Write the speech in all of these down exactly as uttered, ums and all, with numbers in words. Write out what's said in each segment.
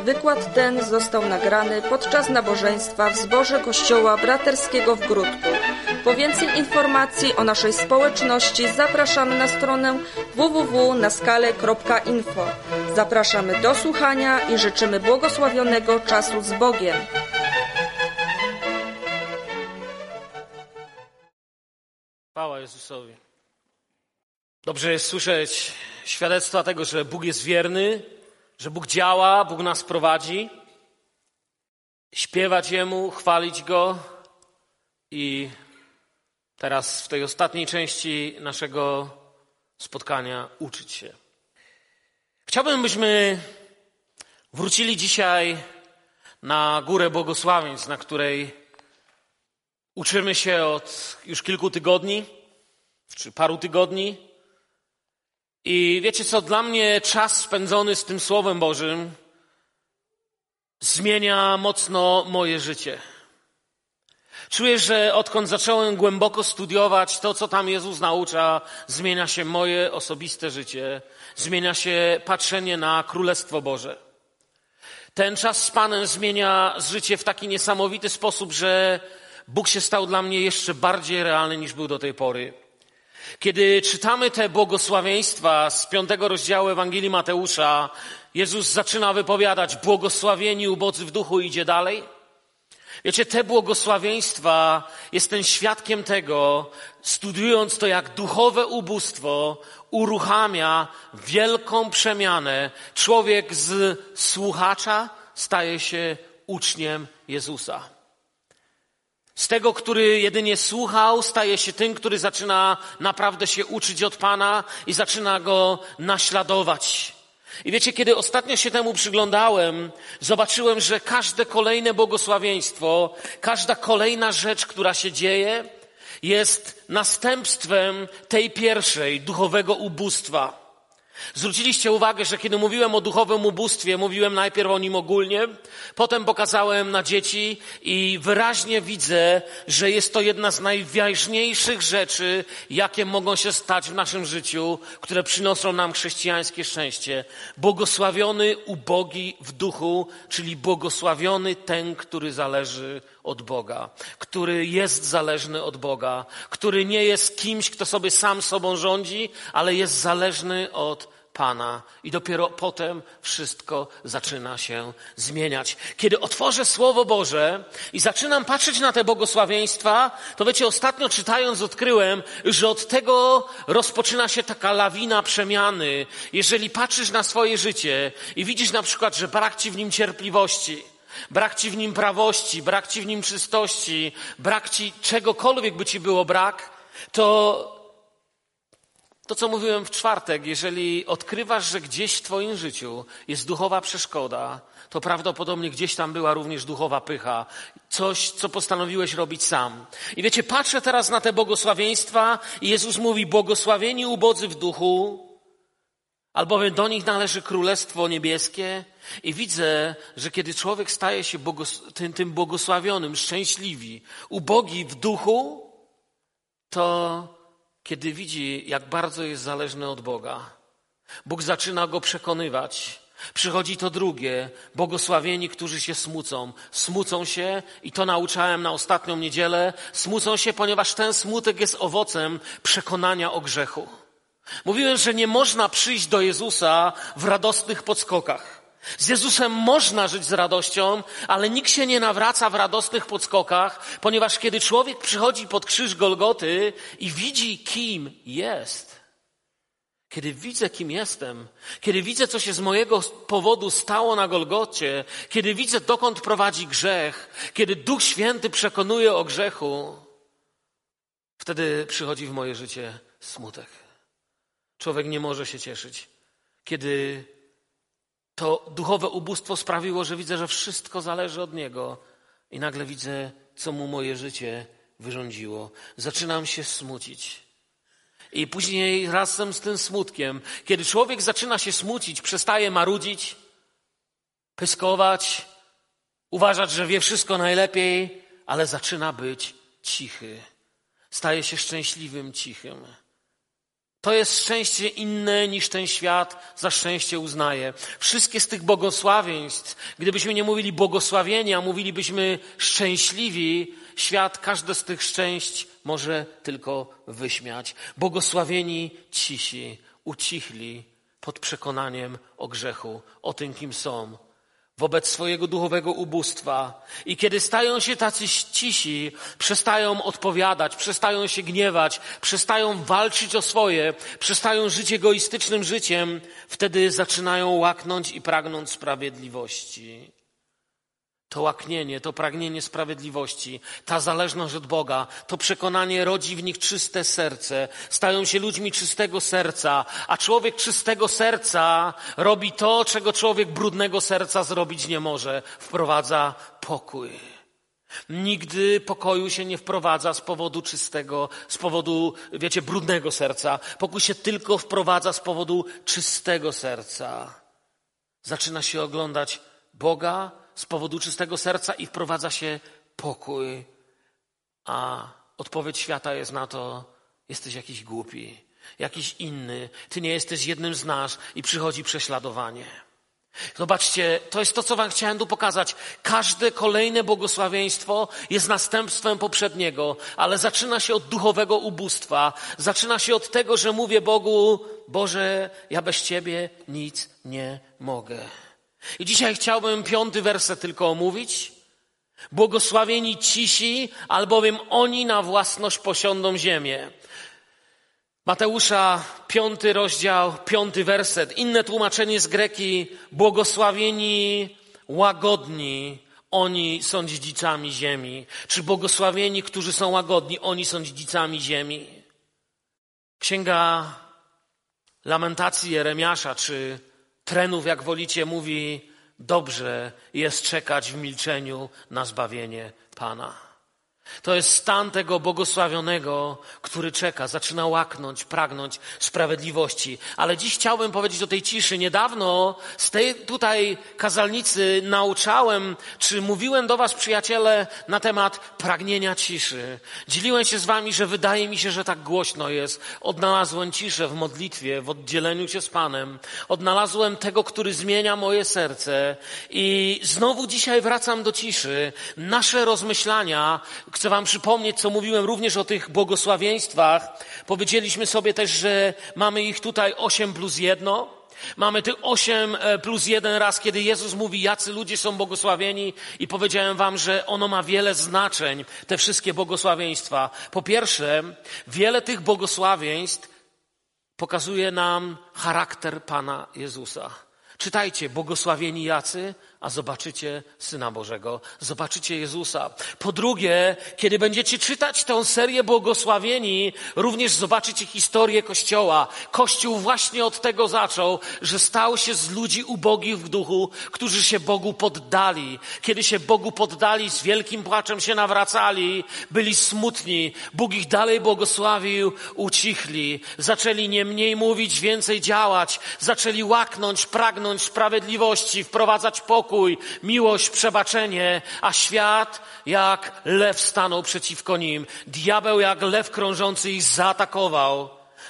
wykład ten został nagrany podczas nabożeństwa w zborze Kościoła Braterskiego w Gródku. Po więcej informacji o naszej społeczności zapraszamy na stronę w w w kropka naskale kropka info. Zapraszamy do słuchania i życzymy błogosławionego czasu z Bogiem. Chwała Jezusowi. Dobrze jest słyszeć świadectwa tego, że Bóg jest wierny, że Bóg działa, Bóg nas prowadzi. Śpiewać Jemu, chwalić Go i teraz w tej ostatniej części naszego spotkania uczyć się. Chciałbym, byśmy wrócili dzisiaj na Górę Błogosławieństw, na której uczymy się od już kilku tygodni, czy paru tygodni. I wiecie co, dla mnie czas spędzony z tym Słowem Bożym zmienia mocno moje życie. Czuję, że odkąd zacząłem głęboko studiować to, co tam Jezus naucza, zmienia się moje osobiste życie, zmienia się patrzenie na Królestwo Boże. Ten czas z Panem zmienia życie w taki niesamowity sposób, że Bóg się stał dla mnie jeszcze bardziej realny niż był do tej pory. Kiedy czytamy te błogosławieństwa z piątego rozdziału Ewangelii Mateusza, Jezus zaczyna wypowiadać: błogosławieni ubodzy w duchu, i idzie dalej. Wiecie, te błogosławieństwa, jestem świadkiem tego, studiując to, jak duchowe ubóstwo uruchamia wielką przemianę. Człowiek z słuchacza staje się uczniem Jezusa. Z tego, który jedynie słuchał, staje się tym, który zaczyna naprawdę się uczyć od Pana i zaczyna Go naśladować. I wiecie, kiedy ostatnio się temu przyglądałem, zobaczyłem, że każde kolejne błogosławieństwo, każda kolejna rzecz, która się dzieje, jest następstwem tej pierwszej, duchowego ubóstwa. Zwróciliście uwagę, że kiedy mówiłem o duchowym ubóstwie, mówiłem najpierw o nim ogólnie, potem pokazałem na dzieci i wyraźnie widzę, że jest to jedna z najważniejszych rzeczy, jakie mogą się stać w naszym życiu, które przynoszą nam chrześcijańskie szczęście. Błogosławiony ubogi w duchu, czyli błogosławiony ten, który zależy od Boga, który jest zależny od Boga, który nie jest kimś, kto sobie sam sobą rządzi, ale jest zależny od Pana. I dopiero potem wszystko zaczyna się zmieniać. Kiedy otworzę Słowo Boże i zaczynam patrzeć na te błogosławieństwa, to wiecie, ostatnio czytając odkryłem, że od tego rozpoczyna się taka lawina przemiany. Jeżeli patrzysz na swoje życie i widzisz na przykład, że brak ci w nim cierpliwości, brak ci w nim prawości, brak ci w nim czystości, brak ci czegokolwiek by ci było brak, to to, co mówiłem w czwartek, jeżeli odkrywasz, że gdzieś w twoim życiu jest duchowa przeszkoda, to prawdopodobnie gdzieś tam była również duchowa pycha. Coś, co postanowiłeś robić sam. I wiecie, patrzę teraz na te błogosławieństwa i Jezus mówi: błogosławieni ubodzy w duchu, albowiem do nich należy Królestwo Niebieskie. I widzę, że kiedy człowiek staje się błogos- tym, tym błogosławionym, szczęśliwi, ubogi w duchu, to kiedy widzi, jak bardzo jest zależny od Boga, Bóg zaczyna go przekonywać. Przychodzi to drugie, błogosławieni, którzy się smucą. Smucą się, i to nauczałem na ostatnią niedzielę, smucą się, ponieważ ten smutek jest owocem przekonania o grzechu. Mówiłem, że nie można przyjść do Jezusa w radosnych podskokach. Z Jezusem można żyć z radością, ale nikt się nie nawraca w radosnych podskokach, ponieważ kiedy człowiek przychodzi pod krzyż Golgoty i widzi, kim jest, kiedy widzę, kim jestem, kiedy widzę, co się z mojego powodu stało na Golgocie, kiedy widzę, dokąd prowadzi grzech, kiedy Duch Święty przekonuje o grzechu, wtedy przychodzi w moje życie smutek. Człowiek nie może się cieszyć, kiedy to duchowe ubóstwo sprawiło, że widzę, że wszystko zależy od Niego i nagle widzę, co Mu moje życie wyrządziło. Zaczynam się smucić. I później razem z tym smutkiem, kiedy człowiek zaczyna się smucić, przestaje marudzić, pyskować, uważać, że wie wszystko najlepiej, ale zaczyna być cichy. Staje się szczęśliwym, cichym. To jest szczęście inne niż ten świat za szczęście uznaje. Wszystkie z tych błogosławieństw, gdybyśmy nie mówili błogosławieni, a mówilibyśmy szczęśliwi, świat każde z tych szczęść może tylko wyśmiać. Błogosławieni cisi, ucichli pod przekonaniem o grzechu, o tym, kim są, wobec swojego duchowego ubóstwa. I kiedy stają się tacy cisi, przestają odpowiadać, przestają się gniewać, przestają walczyć o swoje, przestają żyć egoistycznym życiem, wtedy zaczynają łaknąć i pragnąć sprawiedliwości. To łaknienie, to pragnienie sprawiedliwości, ta zależność od Boga, to przekonanie rodzi w nich czyste serce. Stają się ludźmi czystego serca, a człowiek czystego serca robi to, czego człowiek brudnego serca zrobić nie może. Wprowadza pokój. Nigdy pokoju się nie wprowadza z powodu czystego, z powodu, wiecie, brudnego serca. Pokój się tylko wprowadza z powodu czystego serca. Zaczyna się oglądać Boga z powodu czystego serca i wprowadza się pokój. A odpowiedź świata jest na to: jesteś jakiś głupi, jakiś inny, ty nie jesteś jednym z nas i przychodzi prześladowanie. Zobaczcie, to jest to, co wam chciałem tu pokazać. Każde kolejne błogosławieństwo jest następstwem poprzedniego, ale zaczyna się od duchowego ubóstwa. Zaczyna się od tego, że mówię Bogu: Boże, ja bez Ciebie nic nie mogę. I dzisiaj chciałbym piąty werset tylko omówić. Błogosławieni cisi, albowiem oni na własność posiądą ziemię. Mateusza, piąty rozdział, piąty werset. Inne tłumaczenie z greki: błogosławieni łagodni, oni są dziedzicami ziemi. Czy błogosławieni, którzy są łagodni, oni są dziedzicami ziemi. Księga Lamentacji Jeremiasza, czy Trenów, jak wolicie, mówi: dobrze jest czekać w milczeniu na zbawienie Pana. To jest stan tego błogosławionego, który czeka, zaczyna łaknąć, pragnąć sprawiedliwości. Ale dziś chciałbym powiedzieć o tej ciszy. Niedawno z tej tutaj kazalnicy nauczałem, czy mówiłem do was, przyjaciele, na temat pragnienia ciszy. Dzieliłem się z wami, że wydaje mi się, że tak głośno jest. Odnalazłem ciszę w modlitwie, w oddzieleniu się z Panem. Odnalazłem tego, który zmienia moje serce. I znowu dzisiaj wracam do ciszy. Nasze rozmyślania, chcę wam przypomnieć, co mówiłem również o tych błogosławieństwach. Powiedzieliśmy sobie też, że mamy ich tutaj osiem plus jedno. Mamy tych osiem plus jeden raz, kiedy Jezus mówi, jacy ludzie są błogosławieni, i powiedziałem wam, że ono ma wiele znaczeń, te wszystkie błogosławieństwa. Po pierwsze, wiele tych błogosławieństw pokazuje nam charakter Pana Jezusa. Czytajcie: błogosławieni jacy, a zobaczycie Syna Bożego, zobaczycie Jezusa. Po drugie, kiedy będziecie czytać tę serię błogosławieni, również zobaczycie historię Kościoła. Kościół właśnie od tego zaczął, że stał się z ludzi ubogich w duchu, którzy się Bogu poddali. Kiedy się Bogu poddali, z wielkim płaczem się nawracali, byli smutni. Bóg ich dalej błogosławił, ucichli. Zaczęli nie mniej mówić, więcej działać. Zaczęli łaknąć, pragnąć sprawiedliwości, wprowadzać pokój, miłość, przebaczenie, a świat jak lew stanął przeciwko nim. Diabeł jak lew krążący ich zaatakował.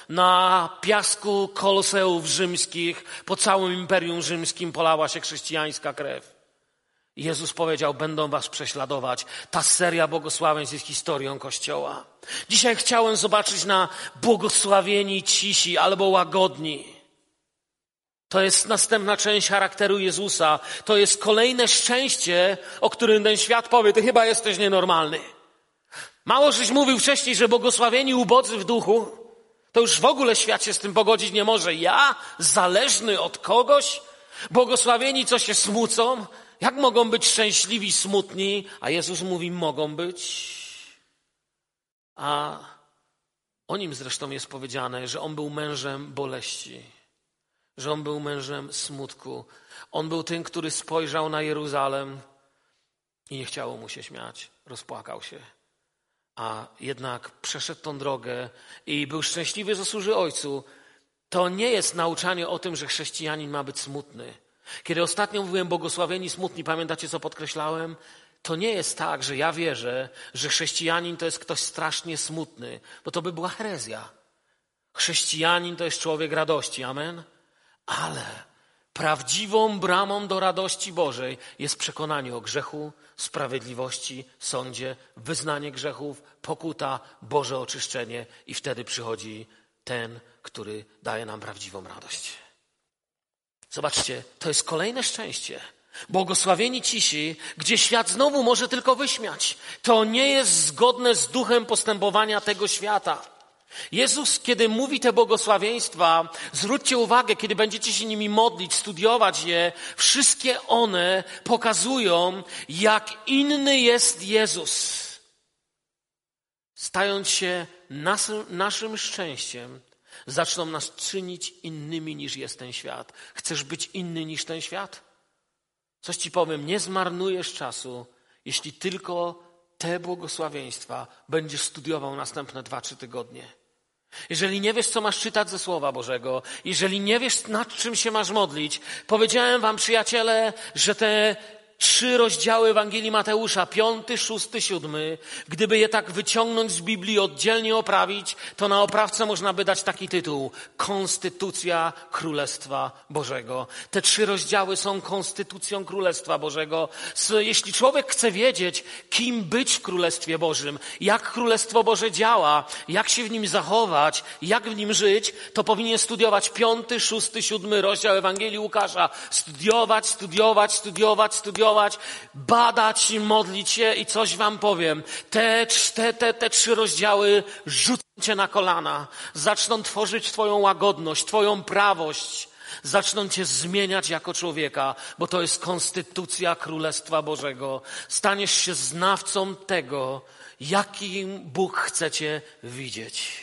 Na piasku koloseów rzymskich, po całym Imperium Rzymskim polała się chrześcijańska krew. Jezus powiedział: będą was prześladować. Ta seria błogosławieństw jest historią Kościoła. Dzisiaj chciałem zobaczyć na błogosławieni cisi albo łagodni. To jest następna część charakteru Jezusa. To jest kolejne szczęście, o którym ten świat powie: ty chyba jesteś nienormalny. Mało żeś mówił wcześniej, że błogosławieni ubodzy w duchu. To już w ogóle świat się z tym pogodzić nie może. Ja, zależny od kogoś? Błogosławieni, co się smucą? Jak mogą być szczęśliwi, smutni? A Jezus mówi: mogą być. A o nim zresztą jest powiedziane, że on był mężem boleści. Że on był mężem smutku. On był tym, który spojrzał na Jeruzalem i nie chciało mu się śmiać. Rozpłakał się. A jednak przeszedł tą drogę i był szczęśliwy, że służy Ojcu. To nie jest nauczanie o tym, że chrześcijanin ma być smutny. Kiedy ostatnio mówiłem błogosławieni smutni, pamiętacie, co podkreślałem? To nie jest tak, że ja wierzę, że chrześcijanin to jest ktoś strasznie smutny, bo to by była herezja. Chrześcijanin to jest człowiek radości, amen? Ale prawdziwą bramą do radości Bożej jest przekonanie o grzechu, sprawiedliwości, sądzie, wyznanie grzechów, pokuta, Boże oczyszczenie i wtedy przychodzi ten, który daje nam prawdziwą radość. Zobaczcie, to jest kolejne szczęście. Błogosławieni cisi, gdzie świat znowu może tylko wyśmiać. To nie jest zgodne z duchem postępowania tego świata. Jezus, kiedy mówi te błogosławieństwa, zwróćcie uwagę, kiedy będziecie się nimi modlić, studiować je, wszystkie one pokazują, jak inny jest Jezus. Stając się naszym, naszym szczęściem, zaczną nas czynić innymi niż jest ten świat. Chcesz być inny niż ten świat? Coś ci powiem, nie zmarnujesz czasu, jeśli tylko te błogosławieństwa będziesz studiował następne dwa, trzy tygodnie. Jeżeli nie wiesz, co masz czytać ze Słowa Bożego, jeżeli nie wiesz, nad czym się masz modlić, powiedziałem wam, przyjaciele, że te trzy rozdziały Ewangelii Mateusza, piąty, szósty, siódmy, gdyby je tak wyciągnąć z Biblii, oddzielnie oprawić, to na oprawce można by dać taki tytuł: Konstytucja Królestwa Bożego. Te trzy rozdziały są konstytucją Królestwa Bożego. Jeśli człowiek chce wiedzieć, kim być w Królestwie Bożym, jak Królestwo Boże działa, jak się w nim zachować, jak w nim żyć, to powinien studiować piąty, szósty, siódmy rozdział Ewangelii Łukasza. Studiować, studiować, studiować, studiować. Badać i modlić się i coś wam powiem. Te, te, te, te trzy rozdziały rzucą cię na kolana. Zaczną tworzyć twoją łagodność, twoją prawość. Zaczną cię zmieniać jako człowieka, bo to jest konstytucja Królestwa Bożego. Staniesz się znawcą tego, jakim Bóg chce cię widzieć.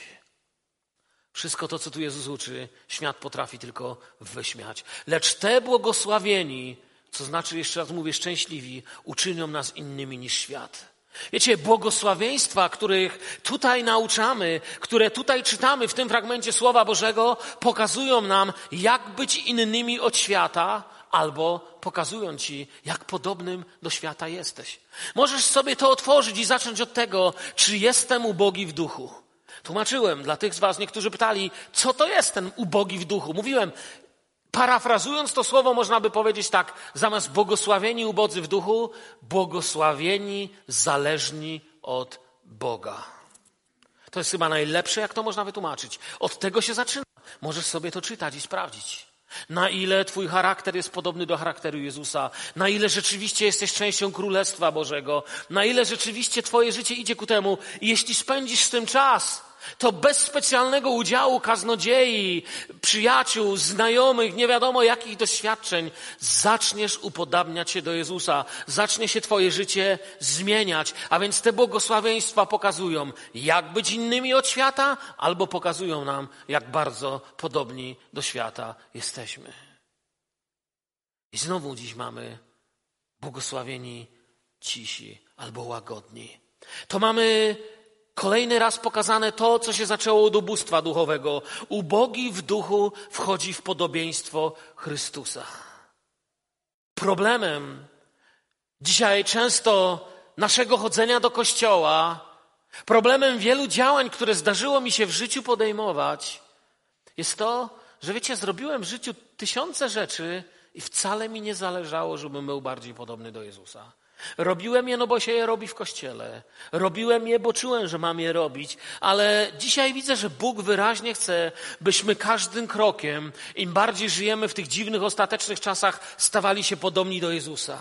Wszystko to, co tu Jezus uczy, świat potrafi tylko wyśmiać. Lecz te błogosławieni, co znaczy, jeszcze raz mówię, szczęśliwi, uczynią nas innymi niż świat. Wiecie, błogosławieństwa, których tutaj nauczamy, które tutaj czytamy w tym fragmencie Słowa Bożego, pokazują nam, jak być innymi od świata, albo pokazują ci, jak podobnym do świata jesteś. Możesz sobie to otworzyć i zacząć od tego, czy jestem ubogi w duchu. Tłumaczyłem dla tych z was, niektórzy pytali, co to jest ten ubogi w duchu. Mówiłem, parafrazując to słowo, można by powiedzieć tak, zamiast błogosławieni ubodzy w duchu, błogosławieni zależni od Boga. To jest chyba najlepsze, jak to można wytłumaczyć. Od tego się zaczyna. Możesz sobie to czytać i sprawdzić. Na ile twój charakter jest podobny do charakteru Jezusa, na ile rzeczywiście jesteś częścią Królestwa Bożego, na ile rzeczywiście twoje życie idzie ku temu. I jeśli spędzisz z tym czas, to bez specjalnego udziału kaznodziei, przyjaciół, znajomych, nie wiadomo jakich doświadczeń, zaczniesz upodabniać się do Jezusa. Zacznie się twoje życie zmieniać. A więc te błogosławieństwa pokazują, jak być innymi od świata, albo pokazują nam, jak bardzo podobni do świata jesteśmy. I znowu dziś mamy błogosławieni cisi albo łagodni. To mamy kolejny raz pokazane to, co się zaczęło od ubóstwa duchowego. Ubogi w duchu wchodzi w podobieństwo Chrystusa. Problemem dzisiaj często naszego chodzenia do kościoła, problemem wielu działań, które zdarzyło mi się w życiu podejmować, jest to, że wiecie, zrobiłem w życiu tysiące rzeczy i wcale mi nie zależało, żebym był bardziej podobny do Jezusa. Robiłem je, no bo się je robi w kościele. Robiłem je, bo czułem, że mam je robić. Ale dzisiaj widzę, że Bóg wyraźnie chce, byśmy każdym krokiem, im bardziej żyjemy w tych dziwnych, ostatecznych czasach, stawali się podobni do Jezusa.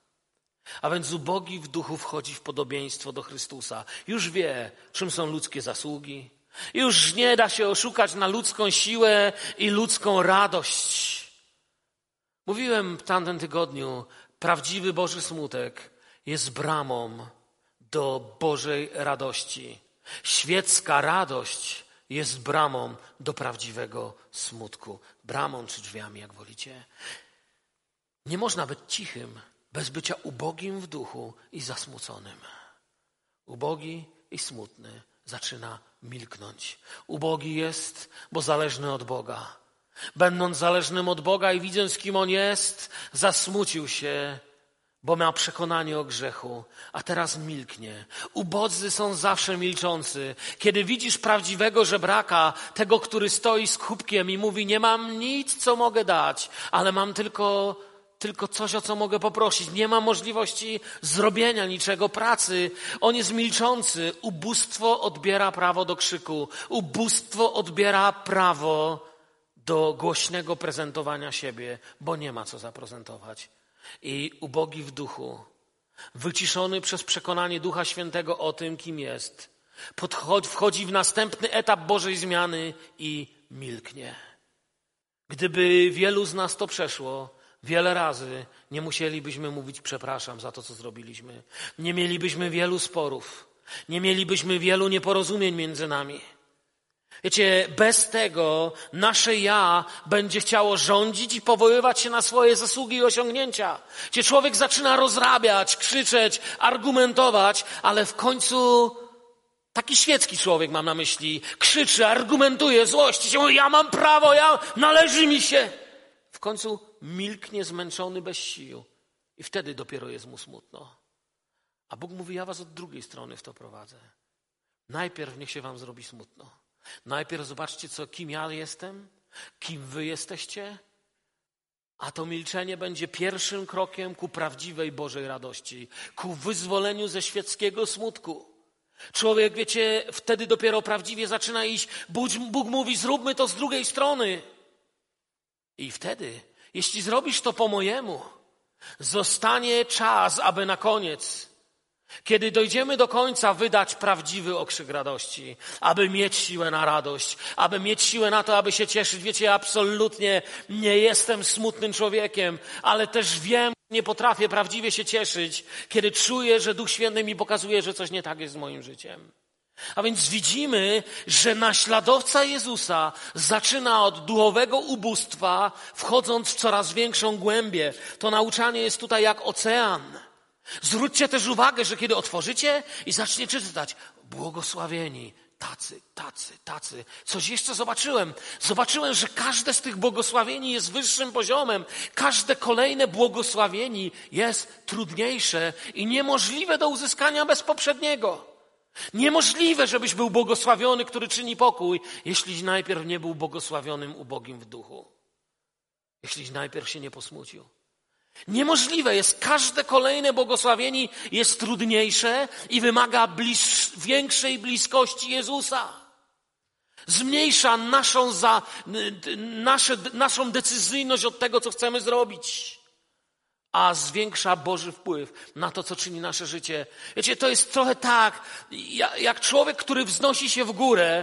A więc ubogi w duchu wchodzi w podobieństwo do Chrystusa. Już wie, czym są ludzkie zasługi. Już nie da się oszukać na ludzką siłę i ludzką radość. Mówiłem w tamtym tygodniu, prawdziwy Boży smutek jest bramą do Bożej radości. Świecka radość jest bramą do prawdziwego smutku. Bramą czy drzwiami, jak wolicie. Nie można być cichym bez bycia ubogim w duchu i zasmuconym. Ubogi i smutny zaczyna milknąć. Ubogi jest, bo zależny od Boga. Będąc zależnym od Boga i widząc, kim On jest, zasmucił się, bo ma przekonanie o grzechu, a teraz milknie. Ubodzy są zawsze milczący. Kiedy widzisz prawdziwego żebraka, tego, który stoi z kubkiem i mówi, nie mam nic, co mogę dać, ale mam tylko, tylko coś, o co mogę poprosić. Nie ma możliwości zrobienia niczego, pracy. On jest milczący. Ubóstwo odbiera prawo do krzyku. Ubóstwo odbiera prawo do głośnego prezentowania siebie, bo nie ma co zaprezentować. I ubogi w duchu, wyciszony przez przekonanie Ducha Świętego o tym, kim jest, podchodzi, wchodzi w następny etap Bożej zmiany i milknie. Gdyby wielu z nas to przeszło wiele razy, nie musielibyśmy mówić przepraszam za to, co zrobiliśmy. Nie mielibyśmy wielu sporów, nie mielibyśmy wielu nieporozumień między nami. Wiecie, bez tego nasze ja będzie chciało rządzić i powoływać się na swoje zasługi i osiągnięcia. Gdzie człowiek zaczyna rozrabiać, krzyczeć, argumentować, ale w końcu taki świecki człowiek, mam na myśli, krzyczy, argumentuje, złości się, mówi, ja mam prawo, ja, należy mi się. W końcu milknie zmęczony bez sił i wtedy dopiero jest mu smutno. A Bóg mówi, ja was od drugiej strony w to prowadzę. Najpierw niech się wam zrobi smutno. Najpierw zobaczcie, co, kim ja jestem, kim wy jesteście, a to milczenie będzie pierwszym krokiem ku prawdziwej Bożej radości, ku wyzwoleniu ze świeckiego smutku. Człowiek, wiecie, wtedy dopiero prawdziwie zaczyna iść. Bóg, Bóg mówi, zróbmy to z drugiej strony. I wtedy, jeśli zrobisz to po mojemu, zostanie czas, aby na koniec, kiedy dojdziemy do końca, wydać prawdziwy okrzyk radości, aby mieć siłę na radość, aby mieć siłę na to, aby się cieszyć. Wiecie, ja absolutnie nie jestem smutnym człowiekiem, ale też wiem, nie potrafię prawdziwie się cieszyć, kiedy czuję, że Duch Święty mi pokazuje, że coś nie tak jest z moim życiem. A więc widzimy, że naśladowca Jezusa zaczyna od duchowego ubóstwa, wchodząc w coraz większą głębię. To nauczanie jest tutaj jak ocean. Zwróćcie też uwagę, że kiedy otworzycie i zaczniecie czytać, błogosławieni, tacy, tacy, tacy. Coś jeszcze zobaczyłem. Zobaczyłem, że każde z tych błogosławieni jest wyższym poziomem. Każde kolejne błogosławieni jest trudniejsze i niemożliwe do uzyskania bez poprzedniego. Niemożliwe, żebyś był błogosławiony, który czyni pokój, jeśliś najpierw nie był błogosławionym ubogim w duchu. Jeśliś najpierw się nie posmucił. Niemożliwe jest, każde kolejne błogosławienie jest trudniejsze i wymaga bliż, większej bliskości Jezusa. Zmniejsza naszą, za, nasze, naszą decyzyjność od tego, co chcemy zrobić, a zwiększa Boży wpływ na to, co czyni nasze życie. Wiecie, to jest trochę tak, jak człowiek, który wznosi się w górę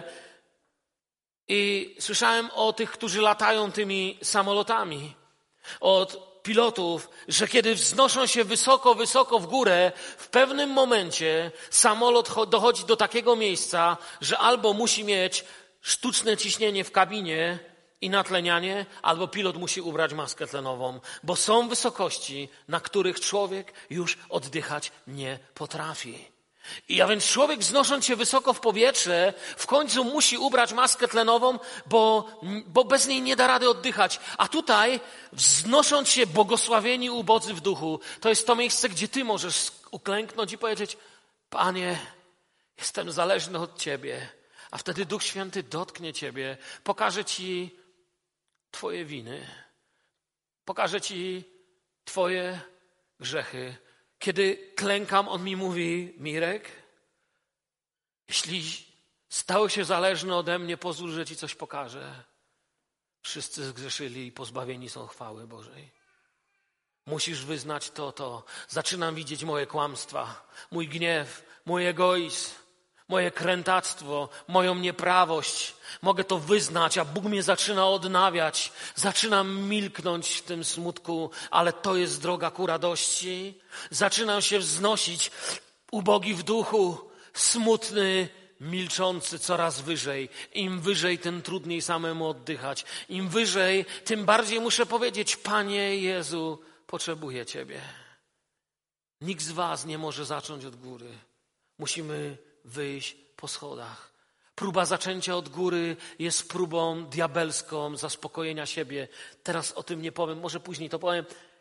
i słyszałem o tych, którzy latają tymi samolotami, od pilotów, że kiedy wznoszą się wysoko, wysoko w górę, w pewnym momencie samolot dochodzi do takiego miejsca, że albo musi mieć sztuczne ciśnienie w kabinie i natlenianie, albo pilot musi ubrać maskę tlenową, bo są wysokości, na których człowiek już oddychać nie potrafi. I a więc człowiek, wznosząc się wysoko w powietrze, w końcu musi ubrać maskę tlenową, bo, bo bez niej nie da rady oddychać. A tutaj, wznosząc się błogosławieni ubodzy w duchu, to jest to miejsce, gdzie ty możesz uklęknąć i powiedzieć, Panie, jestem zależny od Ciebie. A wtedy Duch Święty dotknie Ciebie, pokaże Ci Twoje winy, pokaże Ci Twoje grzechy. Kiedy klękam, On mi mówi, Mirek, jeśli stałeś się zależny ode mnie, pozwól, że Ci coś pokażę. Wszyscy zgrzeszyli i pozbawieni są chwały Bożej. Musisz wyznać to, to. Zaczynam widzieć moje kłamstwa, mój gniew, mój egoizm, moje krętactwo, moją nieprawość. Mogę to wyznać, a Bóg mnie zaczyna odnawiać. Zaczynam milknąć w tym smutku, ale to jest droga ku radości. Zaczynam się wznosić, ubogi w duchu, smutny, milczący coraz wyżej. Im wyżej, tym trudniej samemu oddychać. Im wyżej, tym bardziej muszę powiedzieć, Panie Jezu, potrzebuję Ciebie. Nikt z was nie może zacząć od góry. Musimy wyjść po schodach. Próba zaczęcia od góry jest próbą diabelską zaspokojenia siebie. Teraz o tym nie powiem, może później to powiem.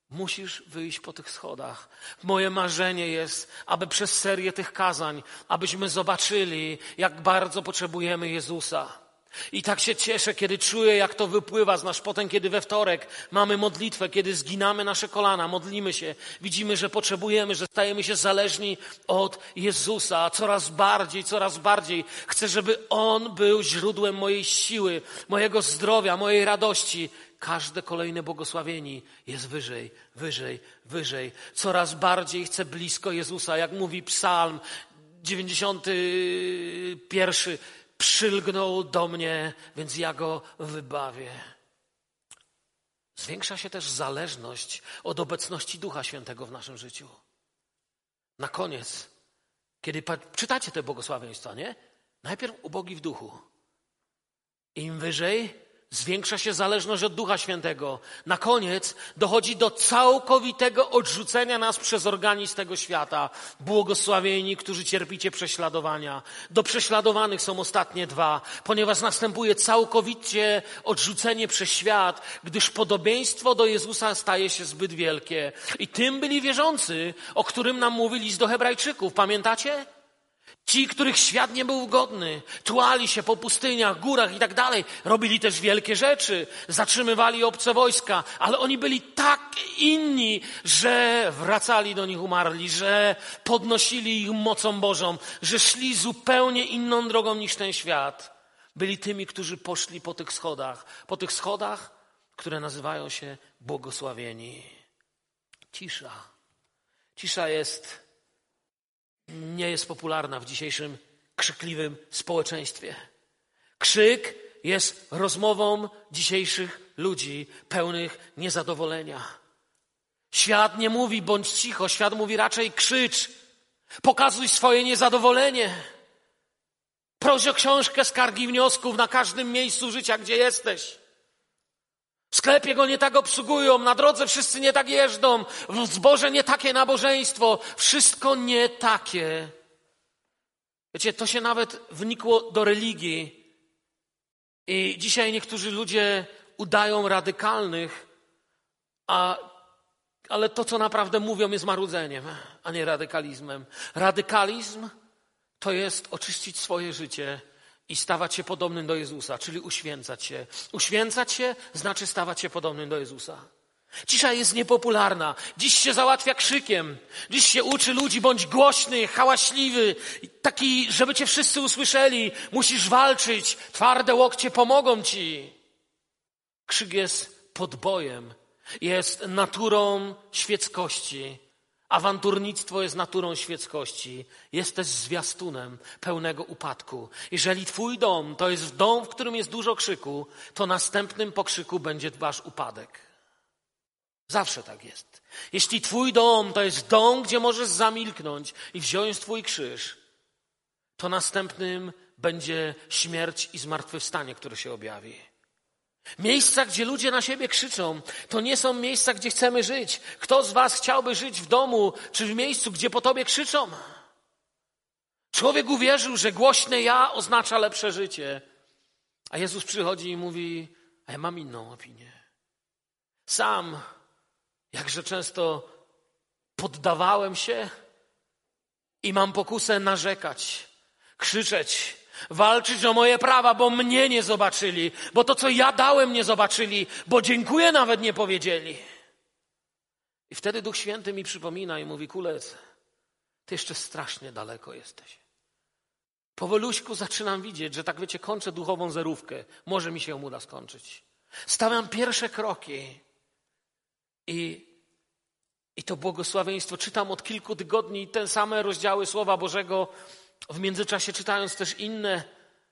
Musisz wyjść po tych schodach. Moje marzenie jest, aby przez serię tych kazań, abyśmy zobaczyli, jak bardzo potrzebujemy Jezusa. I tak się cieszę, kiedy czuję, jak to wypływa z nas. Potem, kiedy we wtorek mamy modlitwę, kiedy zginamy nasze kolana, modlimy się, widzimy, że potrzebujemy, że stajemy się zależni od Jezusa. Coraz bardziej, coraz bardziej chcę, żeby On był źródłem mojej siły, mojego zdrowia, mojej radości. Każde kolejne błogosławienie jest wyżej, wyżej, wyżej. Coraz bardziej chcę blisko Jezusa. Jak mówi Psalm dziewięćdziesiąty pierwszy, przylgnął do mnie, więc ja go wybawię. Zwiększa się też zależność od obecności Ducha Świętego w naszym życiu. Na koniec, kiedy czytacie te błogosławieństwa, nie? Najpierw ubogi w duchu. Im wyżej, zwiększa się zależność od Ducha Świętego. Na koniec dochodzi do całkowitego odrzucenia nas przez organizm tego świata. Błogosławieni, którzy cierpicie prześladowania. Do prześladowanych są ostatnie dwa, ponieważ następuje całkowicie odrzucenie przez świat, gdyż podobieństwo do Jezusa staje się zbyt wielkie. I tym byli wierzący, o którym nam mówi list do Hebrajczyków. Pamiętacie? Ci, których świat nie był godny, tułali się po pustyniach, górach i tak dalej, robili też wielkie rzeczy, zatrzymywali obce wojska, ale oni byli tak inni, że wracali do nich umarli, że podnosili ich mocą Bożą, że szli zupełnie inną drogą niż ten świat. Byli tymi, którzy poszli po tych schodach, po tych schodach, które nazywają się błogosławieni. Cisza. Cisza jest... nie jest popularna w dzisiejszym krzykliwym społeczeństwie. Krzyk jest rozmową dzisiejszych ludzi pełnych niezadowolenia. Świat nie mówi bądź cicho, świat mówi raczej krzycz, pokazuj swoje niezadowolenie. Proś o książkę skargi i wniosków na każdym miejscu życia, gdzie jesteś. W sklepie go nie tak obsługują, na drodze wszyscy nie tak jeżdżą, w zborze nie takie nabożeństwo, wszystko nie takie. Wiecie, to się nawet wnikło do religii i dzisiaj niektórzy ludzie udają radykalnych, a, ale to, co naprawdę mówią, jest marudzeniem, a nie radykalizmem. Radykalizm to jest oczyścić swoje życie i stawać się podobnym do Jezusa, czyli uświęcać się. Uświęcać się znaczy stawać się podobnym do Jezusa. Cisza jest niepopularna. Dziś się załatwia krzykiem. Dziś się uczy ludzi, bądź głośny, hałaśliwy, taki, żeby cię wszyscy usłyszeli. Musisz walczyć, twarde łokcie pomogą ci. Krzyk jest podbojem, jest naturą świeckości. Awanturnictwo jest naturą świeckości. Jest też zwiastunem pełnego upadku. Jeżeli twój dom to jest dom, w którym jest dużo krzyku, to następnym po krzyku będzie wasz upadek. Zawsze tak jest. Jeśli twój dom to jest dom, gdzie możesz zamilknąć i wziąć twój krzyż, to następnym będzie śmierć i zmartwychwstanie, które się objawi. Miejsca, gdzie ludzie na siebie krzyczą, to nie są miejsca, gdzie chcemy żyć. Kto z was chciałby żyć w domu czy w miejscu, gdzie po tobie krzyczą? Człowiek uwierzył, że głośne ja oznacza lepsze życie. A Jezus przychodzi i mówi, a ja mam inną opinię. Sam, jakże często poddawałem się i mam pokusę narzekać, krzyczeć, walczyć o moje prawa, bo mnie nie zobaczyli, bo to, co ja dałem, nie zobaczyli, bo dziękuję nawet nie powiedzieli. I wtedy Duch Święty mi przypomina i mówi, Kulec, ty jeszcze strasznie daleko jesteś. Powoluśku zaczynam widzieć, że tak wiecie, kończę duchową zerówkę. Może mi się ją uda skończyć. Stawiam pierwsze kroki i, i to błogosławieństwo czytam od kilku tygodni te same rozdziały Słowa Bożego, w międzyczasie czytając też inne,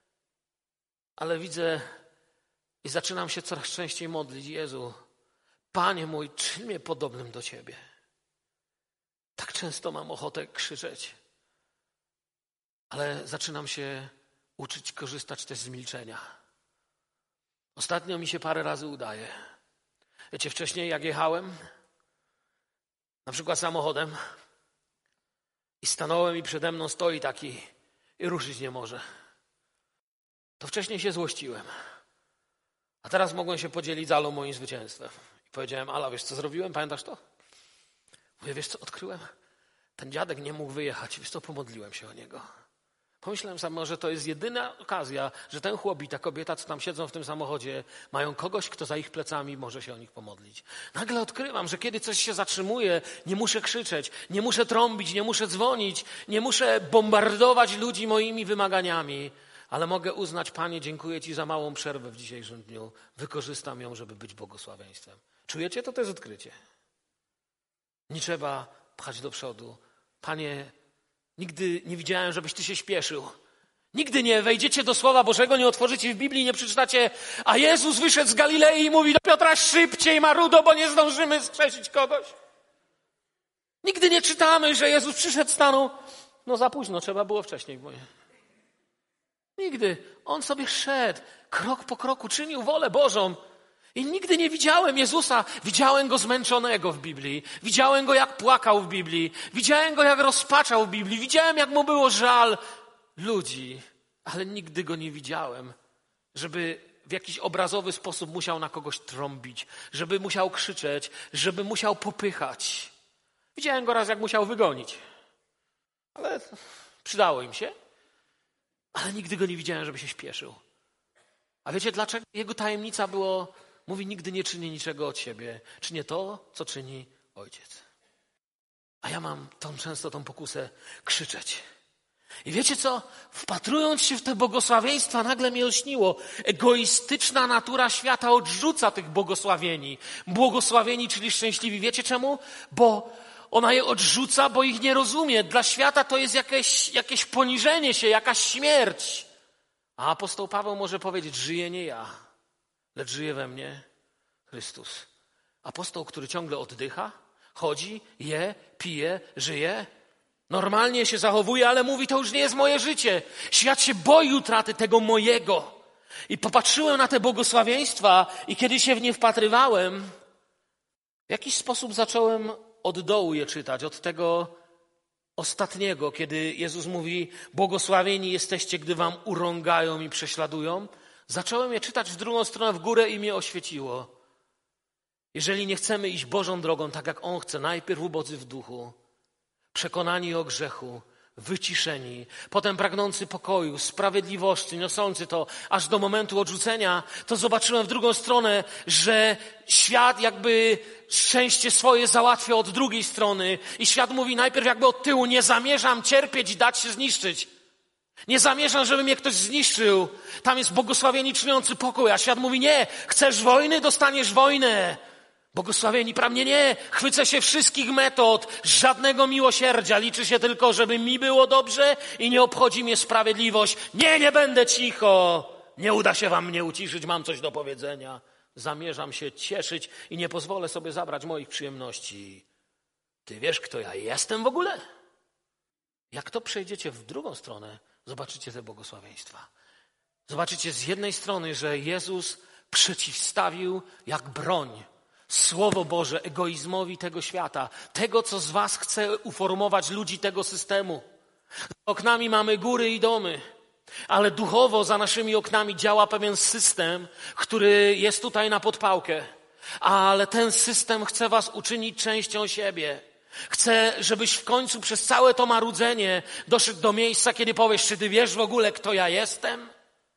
ale widzę i zaczynam się coraz częściej modlić. Jezu, Panie mój, czyń mnie podobnym do Ciebie. Tak często mam ochotę krzyczeć, ale zaczynam się uczyć korzystać też z milczenia. Ostatnio mi się parę razy udaje. Wiecie, wcześniej jak jechałem, na przykład samochodem, i stanąłem i przede mną stoi taki i ruszyć nie może, to wcześniej się złościłem. A teraz mogłem się podzielić Zalą moim zwycięstwem. I powiedziałem, Ala, wiesz co zrobiłem? Pamiętasz to? Mówię, wiesz co odkryłem? Ten dziadek nie mógł wyjechać. Wiesz co, pomodliłem się o niego. Pomyślałem sam, że to jest jedyna okazja, że ten chłop i ta kobieta, co tam siedzą w tym samochodzie, mają kogoś, kto za ich plecami może się o nich pomodlić. Nagle odkrywam, że kiedy coś się zatrzymuje, nie muszę krzyczeć, nie muszę trąbić, nie muszę dzwonić, nie muszę bombardować ludzi moimi wymaganiami, ale mogę uznać, Panie, dziękuję Ci za małą przerwę w dzisiejszym dniu. Wykorzystam ją, żeby być błogosławieństwem. Czujecie? To to jest odkrycie. Nie trzeba pchać do przodu. Panie, nigdy nie widziałem, żebyś Ty się śpieszył. Nigdy nie wejdziecie do Słowa Bożego, nie otworzycie w Biblii, nie przeczytacie, a Jezus wyszedł z Galilei i mówi do Piotra, szybciej, Marudo, bo nie zdążymy skrzesić kogoś. Nigdy nie czytamy, że Jezus przyszedł, stanął. No za późno, trzeba było wcześniej. Bo nie. Nigdy. On sobie szedł, krok po kroku, czynił wolę Bożą. I nigdy nie widziałem Jezusa. Widziałem Go zmęczonego w Biblii. Widziałem Go, jak płakał w Biblii. Widziałem Go, jak rozpaczał w Biblii. Widziałem, jak Mu było żal ludzi. Ale nigdy Go nie widziałem, żeby w jakiś obrazowy sposób musiał na kogoś trąbić, żeby musiał krzyczeć, żeby musiał popychać. Widziałem Go raz, jak musiał wygonić. Ale przydało im się. Ale nigdy Go nie widziałem, żeby się śpieszył. A wiecie dlaczego? Jego tajemnica było, mówi, nigdy nie czynię niczego od siebie. Czynię to, co czyni Ojciec. A ja mam tą, często tą pokusę krzyczeć. I wiecie co? Wpatrując się w te błogosławieństwa, nagle mi olśniło. Egoistyczna natura świata odrzuca tych błogosławieni. Błogosławieni, czyli szczęśliwi. Wiecie czemu? Bo ona je odrzuca, bo ich nie rozumie. Dla świata to jest jakieś, jakieś poniżenie się, jakaś śmierć. A apostoł Paweł może powiedzieć, żyję nie ja, lecz żyje we mnie Chrystus. Apostoł, który ciągle oddycha, chodzi, je, pije, żyje. Normalnie się zachowuje, ale mówi, to już nie jest moje życie. Świat się boi utraty tego mojego. I popatrzyłem na te błogosławieństwa i kiedy się w nie wpatrywałem, w jakiś sposób zacząłem od dołu je czytać, od tego ostatniego, kiedy Jezus mówi, błogosławieni jesteście, gdy wam urągają i prześladują. Zacząłem je czytać w drugą stronę, w górę i mnie oświeciło. Jeżeli nie chcemy iść Bożą drogą, tak jak On chce, najpierw ubodzy w duchu, przekonani o grzechu, wyciszeni, potem pragnący pokoju, sprawiedliwości, niosący to aż do momentu odrzucenia, to zobaczyłem w drugą stronę, że świat jakby szczęście swoje załatwia od drugiej strony i świat mówi najpierw jakby od tyłu, nie zamierzam cierpieć i dać się zniszczyć. Nie zamierzam, żeby mnie ktoś zniszczył. Tam jest błogosławieni czyniący pokój, a świat mówi nie, chcesz wojny, dostaniesz wojnę. Błogosławieni prawie nie, chwycę się wszystkich metod, żadnego miłosierdzia, liczy się tylko, żeby mi było dobrze i nie obchodzi mnie sprawiedliwość. Nie, nie będę cicho, nie uda się wam mnie uciszyć, mam coś do powiedzenia. Zamierzam się cieszyć i nie pozwolę sobie zabrać moich przyjemności. Ty wiesz, kto ja jestem w ogóle? Jak to przejdziecie w drugą stronę, zobaczycie te błogosławieństwa. Zobaczycie z jednej strony, że Jezus przeciwstawił jak broń Słowo Boże egoizmowi tego świata, tego, co z was chce uformować ludzi tego systemu. Za oknami mamy góry i domy, ale duchowo za naszymi oknami działa pewien system, który jest tutaj na podpałkę. Ale ten system chce was uczynić częścią siebie. Chce, żebyś w końcu przez całe to marudzenie doszedł do miejsca, kiedy powiesz, czy ty wiesz w ogóle, kto ja jestem?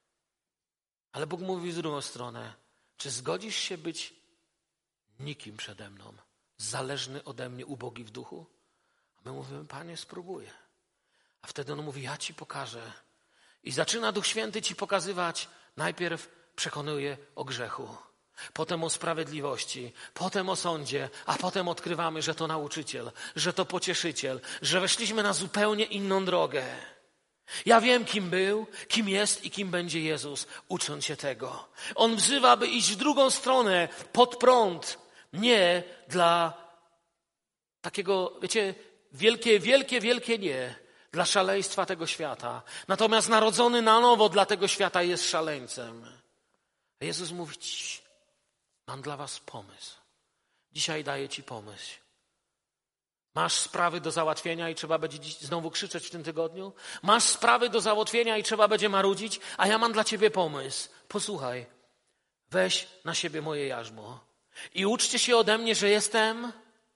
Ale Bóg mówi w drugą stronę. Czy zgodzisz się być nikim przede mną, zależny ode mnie, ubogi w duchu? A my mówimy, Panie, spróbuję. A wtedy On mówi, ja ci pokażę. I zaczyna Duch Święty ci pokazywać. Najpierw przekonuje o grzechu, potem o sprawiedliwości, potem o sądzie, a potem odkrywamy, że to nauczyciel, że to pocieszyciel, że weszliśmy na zupełnie inną drogę. Ja wiem, kim był, kim jest i kim będzie Jezus, ucząc się tego. On wzywa, by iść w drugą stronę, pod prąd, nie dla takiego, wiecie, wielkie, wielkie, wielkie nie, dla szaleństwa tego świata. Natomiast narodzony na nowo dla tego świata jest szaleńcem. A Jezus mówi ci, mam dla was pomysł. Dzisiaj daję ci pomysł. Masz sprawy do załatwienia i trzeba będzie dziś znowu krzyczeć w tym tygodniu? Masz sprawy do załatwienia i trzeba będzie marudzić? A ja mam dla ciebie pomysł. Posłuchaj, weź na siebie moje jarzmo. I uczcie się ode mnie, że jestem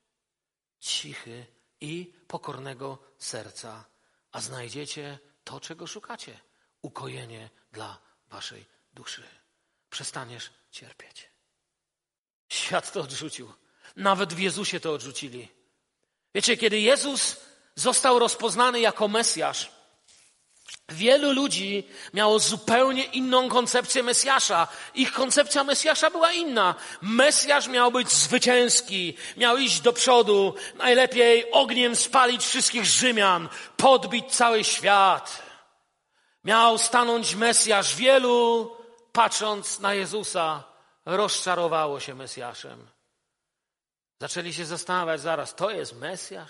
cichy i pokornego serca, a znajdziecie to, czego szukacie. Ukojenie dla waszej duszy. Przestaniesz cierpieć. Świat to odrzucił. Nawet w Jezusie to odrzucili. Wiecie, kiedy Jezus został rozpoznany jako Mesjasz, wielu ludzi miało zupełnie inną koncepcję Mesjasza. Ich koncepcja Mesjasza była inna. Mesjasz miał być zwycięski, miał iść do przodu, najlepiej ogniem spalić wszystkich Rzymian, podbić cały świat. Miał stanąć Mesjasz. Wielu, patrząc na Jezusa, rozczarowało się Mesjaszem. Zaczęli się zastanawiać, zaraz, to jest Mesjasz?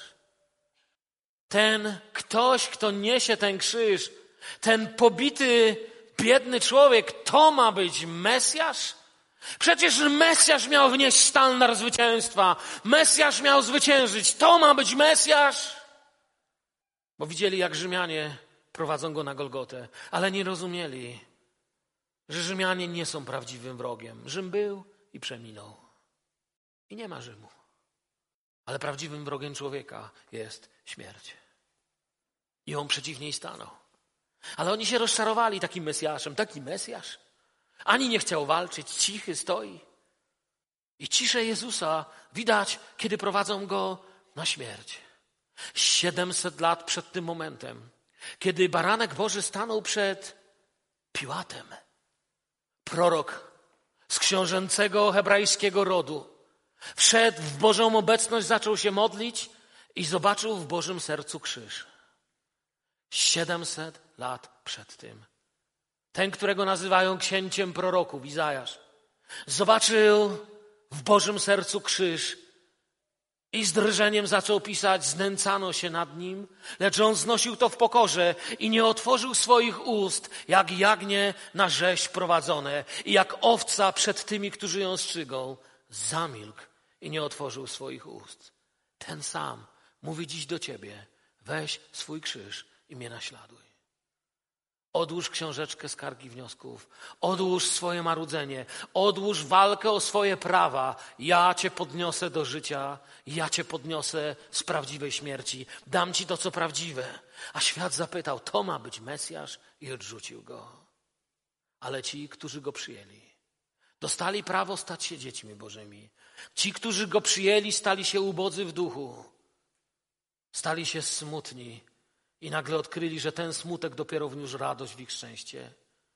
Ten ktoś, kto niesie ten krzyż, ten pobity, biedny człowiek, to ma być Mesjasz? Przecież Mesjasz miał wnieść sztandar zwycięstwa. Mesjasz miał zwyciężyć. To ma być Mesjasz? Bo widzieli, jak Rzymianie prowadzą go na Golgotę, ale nie rozumieli, że Rzymianie nie są prawdziwym wrogiem. Rzym był i przeminął. I nie ma Rzymu. Ale prawdziwym wrogiem człowieka jest śmierć. I on przeciw niej stanął. Ale oni się rozczarowali takim Mesjaszem. Taki Mesjasz? Ani nie chciał walczyć, cichy stoi. I ciszę Jezusa widać, kiedy prowadzą go na śmierć. Siedemset lat przed tym momentem, kiedy baranek Boży stanął przed Piłatem. Prorok z książęcego hebrajskiego rodu wszedł w Bożą obecność, zaczął się modlić i zobaczył w Bożym sercu krzyż. Siedemset lat przed tym. Ten, którego nazywają księciem proroków, Izajasz, zobaczył w Bożym sercu krzyż i z drżeniem zaczął pisać, znęcano się nad nim, lecz on znosił to w pokorze i nie otworzył swoich ust, jak jagnię na rzeź prowadzone i jak owca przed tymi, którzy ją strzygą. Zamilkł i nie otworzył swoich ust. Ten sam mówi dziś do ciebie, weź swój krzyż i mnie naśladuj. Odłóż książeczkę skarg i wniosków. Odłóż swoje marudzenie. Odłóż walkę o swoje prawa. Ja cię podniosę do życia. Ja cię podniosę z prawdziwej śmierci. Dam ci to, co prawdziwe. A świat zapytał, to ma być Mesjasz? I odrzucił go. Ale ci, którzy go przyjęli, dostali prawo stać się dziećmi Bożymi. Ci, którzy go przyjęli, stali się ubodzy w duchu. Stali się smutni. I nagle odkryli, że ten smutek dopiero wniósł radość w ich szczęście.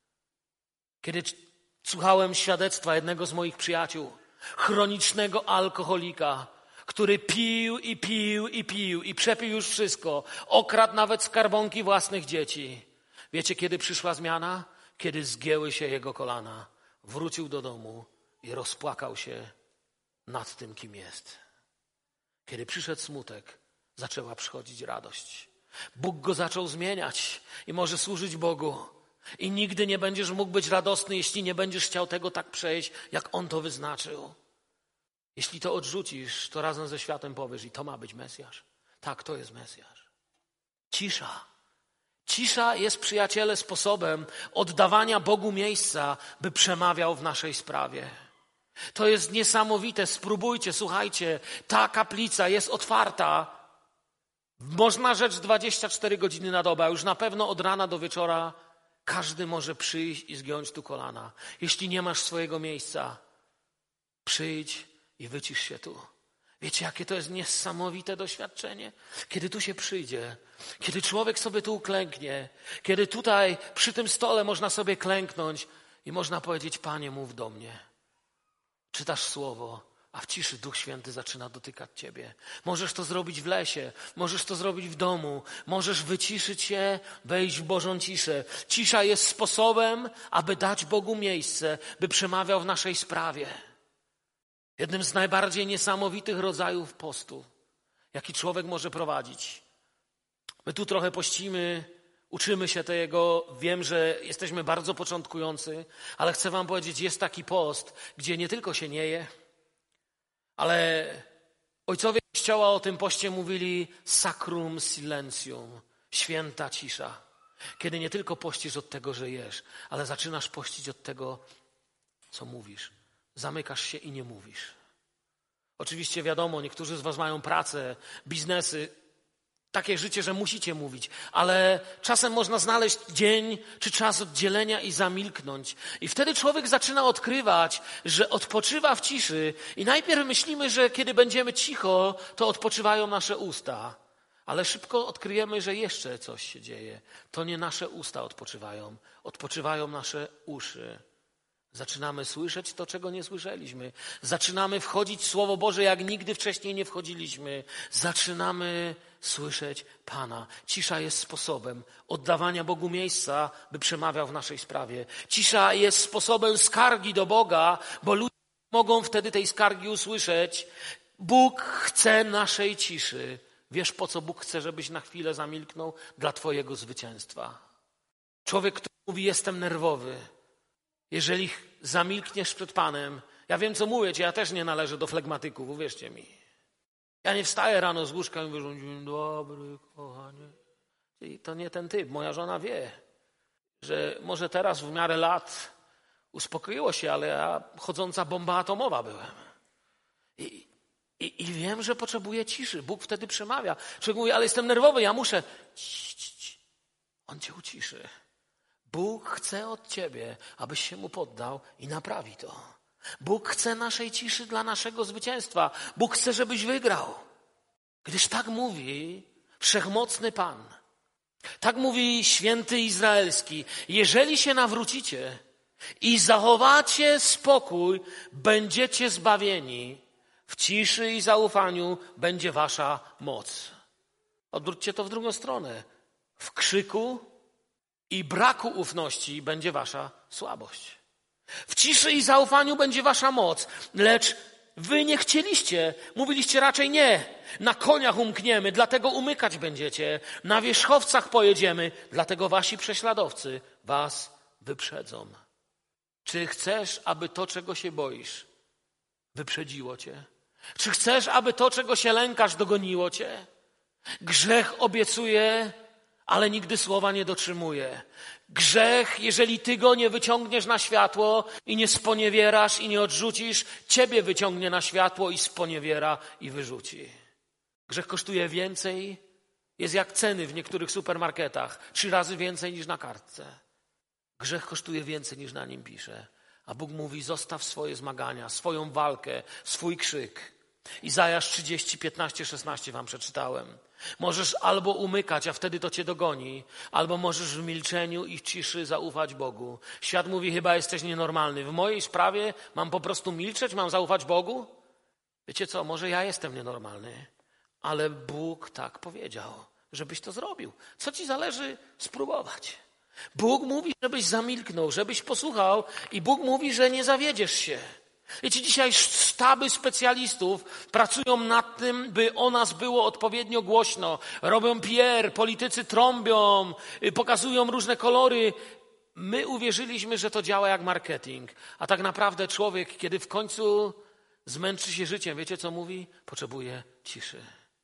Kiedy słuchałem świadectwa jednego z moich przyjaciół, chronicznego alkoholika, który pił i pił i pił i przepił już wszystko, okradł nawet skarbonki własnych dzieci. Wiecie, kiedy przyszła zmiana? Kiedy zgięły się jego kolana. Wrócił do domu i rozpłakał się nad tym, kim jest. Kiedy przyszedł smutek, zaczęła przychodzić radość. Bóg go zaczął zmieniać i może służyć Bogu. I nigdy nie będziesz mógł być radosny, jeśli nie będziesz chciał tego tak przejść, jak On to wyznaczył. Jeśli to odrzucisz, to razem ze światem powiesz, i to ma być Mesjasz. Tak, to jest Mesjasz. Cisza. Cisza jest, przyjaciele, sposobem oddawania Bogu miejsca, by przemawiał w naszej sprawie. To jest niesamowite. Spróbujcie, słuchajcie, ta kaplica jest otwarta. Można rzec dwadzieścia cztery godziny na dobę, a już na pewno od rana do wieczora każdy może przyjść i zgiąć tu kolana. Jeśli nie masz swojego miejsca, przyjdź i wycisz się tu. Wiecie, jakie to jest niesamowite doświadczenie? Kiedy tu się przyjdzie, kiedy człowiek sobie tu uklęknie, kiedy tutaj przy tym stole można sobie klęknąć i można powiedzieć, Panie, mów do mnie. Czytasz słowo, a w ciszy Duch Święty zaczyna dotykać ciebie. Możesz to zrobić w lesie, możesz to zrobić w domu, możesz wyciszyć się, wejść w Bożą ciszę. Cisza jest sposobem, aby dać Bogu miejsce, by przemawiał w naszej sprawie. Jednym z najbardziej niesamowitych rodzajów postu, jaki człowiek może prowadzić. My tu trochę pościmy, uczymy się tego, wiem, że jesteśmy bardzo początkujący, ale chcę wam powiedzieć, jest taki post, gdzie nie tylko się nie je, ale ojcowie Kościoła o tym poście mówili sacrum silentium, święta cisza. Kiedy nie tylko pościsz od tego, że jesz, ale zaczynasz pościć od tego, co mówisz. Zamykasz się i nie mówisz. Oczywiście wiadomo, niektórzy z was mają pracę, biznesy, takie życie, że musicie mówić, ale czasem można znaleźć dzień czy czas oddzielenia i zamilknąć. I wtedy człowiek zaczyna odkrywać, że odpoczywa w ciszy i najpierw myślimy, że kiedy będziemy cicho, to odpoczywają nasze usta. Ale szybko odkryjemy, że jeszcze coś się dzieje. To nie nasze usta odpoczywają, odpoczywają nasze uszy. Zaczynamy słyszeć to, czego nie słyszeliśmy. Zaczynamy wchodzić w Słowo Boże, jak nigdy wcześniej nie wchodziliśmy. Zaczynamy słyszeć Pana. Cisza jest sposobem oddawania Bogu miejsca, by przemawiał w naszej sprawie. Cisza jest sposobem skargi do Boga, bo ludzie mogą wtedy tej skargi usłyszeć. Bóg chce naszej ciszy. Wiesz, po co Bóg chce, żebyś na chwilę zamilknął? Dla twojego zwycięstwa. Człowiek, który mówi, jestem nerwowy. Jeżeli zamilkniesz przed Panem, ja wiem, co mówię ci, ja też nie należę do flegmatyków, uwierzcie mi. Ja nie wstaję rano z łóżka i mówię, dzień dobry, kochanie. I to nie ten typ. Moja żona wie, że może teraz w miarę lat uspokoiło się, ale ja chodząca bomba atomowa byłem. I, i, i wiem, że potrzebuję ciszy. Bóg wtedy przemawia. Człowiek mówi, ale jestem nerwowy, ja muszę. Cii, cii, cii. On cię uciszy. Bóg chce od ciebie, abyś się Mu poddał i naprawi to. Bóg chce naszej ciszy dla naszego zwycięstwa. Bóg chce, żebyś wygrał. Gdyż tak mówi wszechmocny Pan. Tak mówi święty Izraelski. Jeżeli się nawrócicie i zachowacie spokój, będziecie zbawieni. W ciszy i zaufaniu będzie wasza moc. Odwróćcie to w drugą stronę. W krzyku i braku ufności będzie wasza słabość. W ciszy i zaufaniu będzie wasza moc, lecz wy nie chcieliście, mówiliście raczej nie. Na koniach umkniemy, dlatego umykać będziecie. Na wierzchowcach pojedziemy, dlatego wasi prześladowcy was wyprzedzą. Czy chcesz, aby to, czego się boisz, wyprzedziło cię? Czy chcesz, aby to, czego się lękasz, dogoniło cię? Grzech obiecuje, ale nigdy słowa nie dotrzymuje. Grzech, jeżeli ty go nie wyciągniesz na światło i nie sponiewierasz i nie odrzucisz, ciebie wyciągnie na światło i sponiewiera i wyrzuci. Grzech kosztuje więcej, jest jak ceny w niektórych supermarketach, trzy razy więcej niż na kartce. Grzech kosztuje więcej niż na nim pisze. A Bóg mówi, zostaw swoje zmagania, swoją walkę, swój krzyk. Izajasz trzydzieści, piętnaście, szesnaście wam przeczytałem. Możesz albo umykać, a wtedy to cię dogoni, albo możesz w milczeniu i w ciszy zaufać Bogu. Świat mówi, chyba jesteś nienormalny. W mojej sprawie mam po prostu milczeć, mam zaufać Bogu? Wiecie co, może ja jestem nienormalny, ale Bóg tak powiedział, żebyś to zrobił. Co ci zależy spróbować? Bóg mówi, żebyś zamilknął, żebyś posłuchał i Bóg mówi, że nie zawiedziesz się. Wiecie, dzisiaj sztaby specjalistów pracują nad tym, by o nas było odpowiednio głośno. Robią P R, politycy trąbią, pokazują różne kolory. My uwierzyliśmy, że to działa jak marketing. A tak naprawdę człowiek, kiedy w końcu zmęczy się życiem, wiecie co mówi? Potrzebuje ciszy.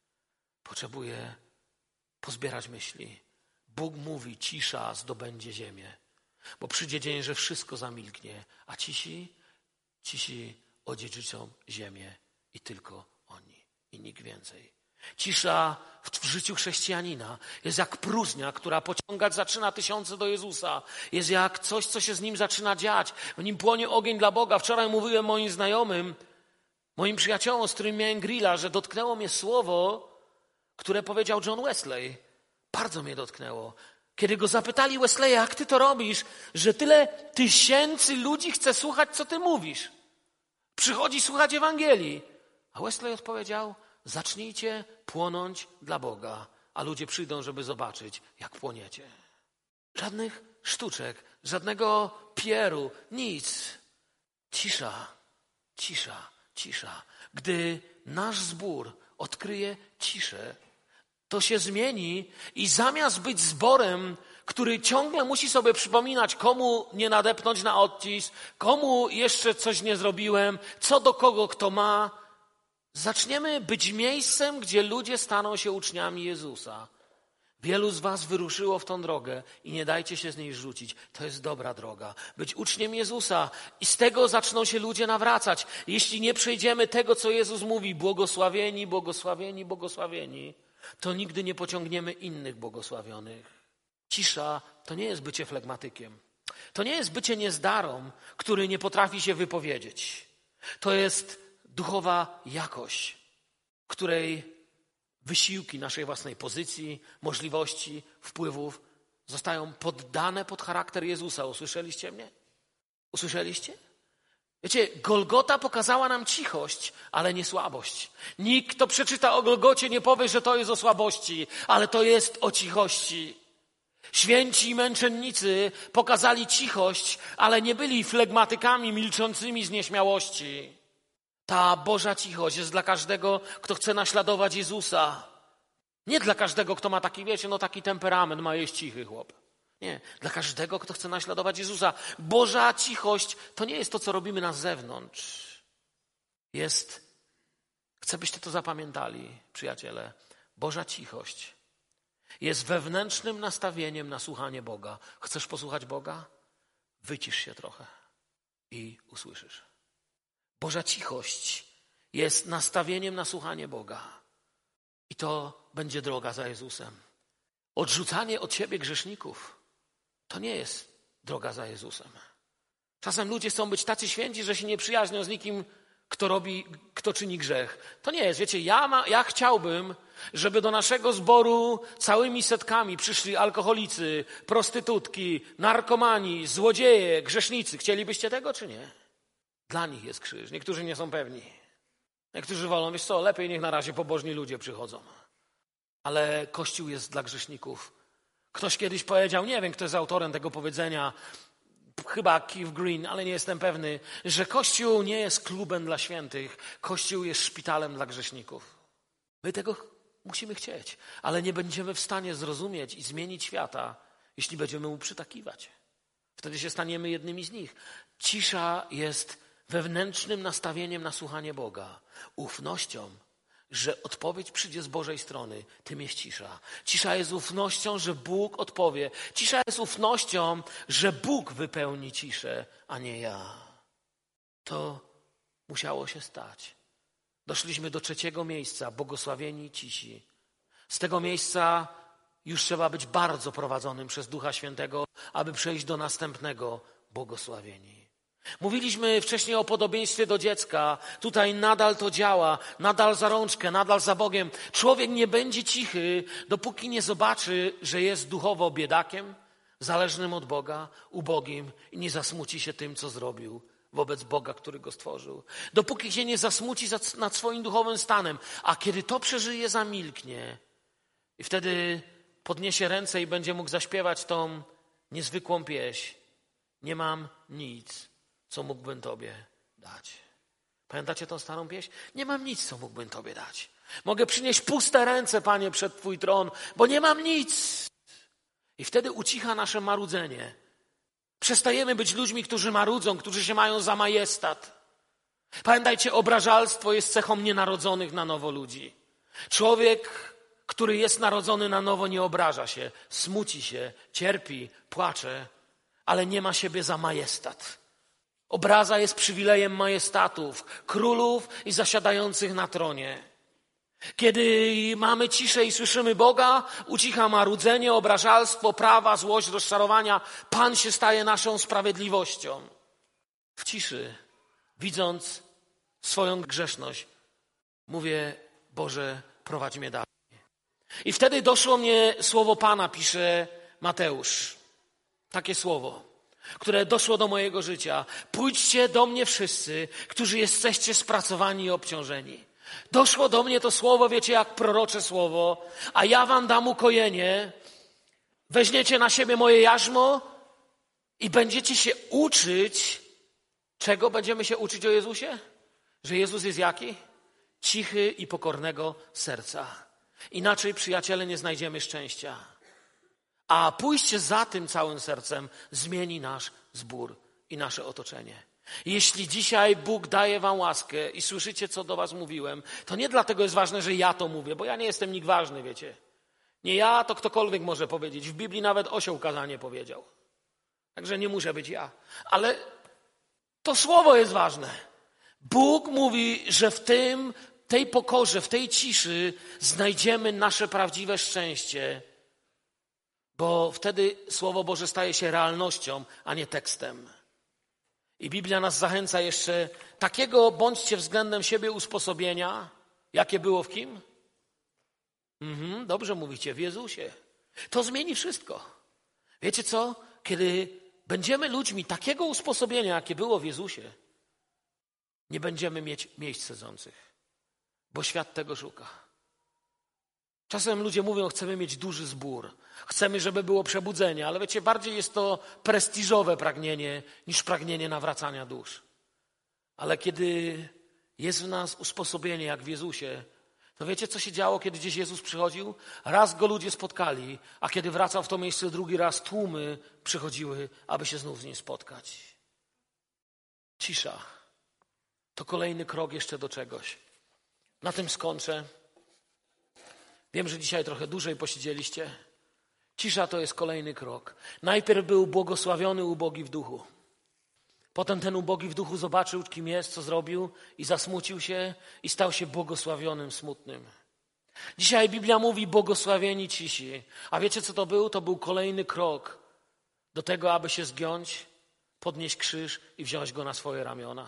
Potrzebuje pozbierać myśli. Bóg mówi, cisza zdobędzie ziemię. Bo przyjdzie dzień, że wszystko zamilknie, a cisi... Cisi odziedziczą ziemię i tylko oni i nikt więcej. Cisza w, w życiu chrześcijanina jest jak próżnia, która pociągać zaczyna tysiące do Jezusa. Jest jak coś, co się z nim zaczyna dziać. W nim płonie ogień dla Boga. Wczoraj mówiłem moim znajomym, moim przyjaciołom, z którym miałem grilla, że dotknęło mnie słowo, które powiedział John Wesley. Bardzo mnie dotknęło. Kiedy go zapytali, Wesley, jak ty to robisz, że tyle tysięcy ludzi chce słuchać, co ty mówisz. Przychodzi słuchać Ewangelii. A Wesley odpowiedział, zacznijcie płonąć dla Boga, a ludzie przyjdą, żeby zobaczyć, jak płoniecie. Żadnych sztuczek, żadnego pieru, nic. Cisza, cisza, cisza. Gdy nasz zbór odkryje ciszę, to się zmieni i zamiast być zborem, który ciągle musi sobie przypominać, komu nie nadepnąć na odcisk, komu jeszcze coś nie zrobiłem, co do kogo kto ma, zaczniemy być miejscem, gdzie ludzie staną się uczniami Jezusa. Wielu z was wyruszyło w tą drogę i nie dajcie się z niej rzucić. To jest dobra droga. Być uczniem Jezusa i z tego zaczną się ludzie nawracać. Jeśli nie przejdziemy tego, co Jezus mówi, błogosławieni, błogosławieni, błogosławieni, to nigdy nie pociągniemy innych błogosławionych. Cisza to nie jest bycie flegmatykiem. To nie jest bycie niezdarą, który nie potrafi się wypowiedzieć. To jest duchowa jakość, której wysiłki naszej własnej pozycji, możliwości, wpływów zostają poddane pod charakter Jezusa. Usłyszeliście mnie? Usłyszeliście? Wiecie, Golgota pokazała nam cichość, ale nie słabość. Nikt, kto przeczyta o Golgocie, nie powie, że to jest o słabości, ale to jest o cichości. Święci i męczennicy pokazali cichość, ale nie byli flegmatykami milczącymi z nieśmiałości. Ta Boża cichość jest dla każdego, kto chce naśladować Jezusa. Nie dla każdego, kto ma taki, wiecie, no taki temperament, ma jest cichy chłop. Nie, dla każdego, kto chce naśladować Jezusa. Boża cichość to nie jest to, co robimy na zewnątrz. Jest, chcę, byście to zapamiętali, przyjaciele. Boża cichość jest wewnętrznym nastawieniem na słuchanie Boga. Chcesz posłuchać Boga? Wycisz się trochę i usłyszysz. Boża cichość jest nastawieniem na słuchanie Boga. I to będzie droga za Jezusem. Odrzucanie od siebie grzeszników to nie jest droga za Jezusem. Czasem ludzie chcą być tacy święci, że się nie przyjaźnią z nikim, kto robi, kto czyni grzech. To nie jest, wiecie, ja, ma, ja chciałbym, żeby do naszego zboru całymi setkami przyszli alkoholicy, prostytutki, narkomani, złodzieje, grzesznicy. Chcielibyście tego, czy nie? Dla nich jest krzyż. Niektórzy nie są pewni. Niektórzy wolą, wiesz co, lepiej niech na razie pobożni ludzie przychodzą. Ale Kościół jest dla grzeszników. Ktoś kiedyś powiedział, nie wiem, kto jest autorem tego powiedzenia, chyba Keith Green, ale nie jestem pewny, że Kościół nie jest klubem dla świętych. Kościół jest szpitalem dla grzeszników. My tego musimy chcieć, ale nie będziemy w stanie zrozumieć i zmienić świata, jeśli będziemy mu przytakiwać. Wtedy się staniemy jednymi z nich. Cisza jest wewnętrznym nastawieniem na słuchanie Boga, ufnością, że odpowiedź przyjdzie z Bożej strony, tym jest cisza. Cisza jest ufnością, że Bóg odpowie. Cisza jest ufnością, że Bóg wypełni ciszę, a nie ja. To musiało się stać. Doszliśmy do trzeciego miejsca, błogosławieni cisi. Z tego miejsca już trzeba być bardzo prowadzonym przez Ducha Świętego, aby przejść do następnego, błogosławieni. Mówiliśmy wcześniej o podobieństwie do dziecka. Tutaj nadal to działa, nadal za rączkę, nadal za Bogiem. Człowiek nie będzie cichy, dopóki nie zobaczy, że jest duchowo biedakiem, zależnym od Boga, ubogim i nie zasmuci się tym, co zrobił wobec Boga, który go stworzył. Dopóki się nie zasmuci nad swoim duchowym stanem, a kiedy to przeżyje, zamilknie i wtedy podniesie ręce i będzie mógł zaśpiewać tą niezwykłą pieśń. Nie mam nic, co mógłbym Tobie dać. Pamiętacie tą starą pieśń? Nie mam nic, co mógłbym Tobie dać. Mogę przynieść puste ręce, Panie, przed Twój tron, bo nie mam nic. I wtedy ucicha nasze marudzenie. Przestajemy być ludźmi, którzy marudzą, którzy się mają za majestat. Pamiętajcie, obrażalstwo jest cechą nienarodzonych na nowo ludzi. Człowiek, który jest narodzony na nowo, nie obraża się, smuci się, cierpi, płacze, ale nie ma siebie za majestat. Obraza jest przywilejem majestatów, królów i zasiadających na tronie. Kiedy mamy ciszę i słyszymy Boga, ucicha marudzenie, obrażalstwo, prawa, złość, rozczarowania. Pan się staje naszą sprawiedliwością. W ciszy, widząc swoją grzeszność, mówię, Boże, prowadź mnie dalej. I wtedy doszło mnie słowo Pana, pisze Mateusz. Takie słowo, które doszło do mojego życia. Pójdźcie do mnie wszyscy, którzy jesteście spracowani i obciążeni. Doszło do mnie to słowo, wiecie, jak prorocze słowo, a ja wam dam ukojenie, weźmiecie na siebie moje jarzmo i będziecie się uczyć. Czego będziemy się uczyć o Jezusie? Że Jezus jest jaki? Cichy i pokornego serca. Inaczej, przyjaciele, nie znajdziemy szczęścia. A pójście za tym całym sercem zmieni nasz zbór i nasze otoczenie. Jeśli dzisiaj Bóg daje wam łaskę i słyszycie, co do was mówiłem, to nie dlatego jest ważne, że ja to mówię, bo ja nie jestem nikt ważny, wiecie. Nie ja, to ktokolwiek może powiedzieć. W Biblii nawet osioł kazanie powiedział. Także nie muszę być ja. Ale to słowo jest ważne. Bóg mówi, że w tym, tej pokorze, w tej ciszy znajdziemy nasze prawdziwe szczęście. Bo wtedy Słowo Boże staje się realnością, a nie tekstem. I Biblia nas zachęca jeszcze takiego bądźcie względem siebie usposobienia, jakie było w kim? Mhm, dobrze mówicie, w Jezusie. To zmieni wszystko. Wiecie co? Kiedy będziemy ludźmi takiego usposobienia, jakie było w Jezusie, nie będziemy mieć miejsc sedzących, bo świat tego szuka. Czasem ludzie mówią, chcemy mieć duży zbór, chcemy, żeby było przebudzenie, ale wiecie, bardziej jest to prestiżowe pragnienie niż pragnienie nawracania dusz. Ale kiedy jest w nas usposobienie, jak w Jezusie, to wiecie, co się działo, kiedy gdzieś Jezus przychodził? Raz go ludzie spotkali, a kiedy wracał w to miejsce drugi raz, tłumy przychodziły, aby się znów z nim spotkać. Cisza. To kolejny krok jeszcze do czegoś. Na tym skończę. Wiem, że dzisiaj trochę dłużej posiedzieliście. Cisza to jest kolejny krok. Najpierw był błogosławiony ubogi w duchu. Potem ten ubogi w duchu zobaczył, kim jest, co zrobił i zasmucił się i stał się błogosławionym, smutnym. Dzisiaj Biblia mówi błogosławieni cisi. A wiecie, co to był? To był kolejny krok do tego, aby się zgiąć, podnieść krzyż i wziąć go na swoje ramiona.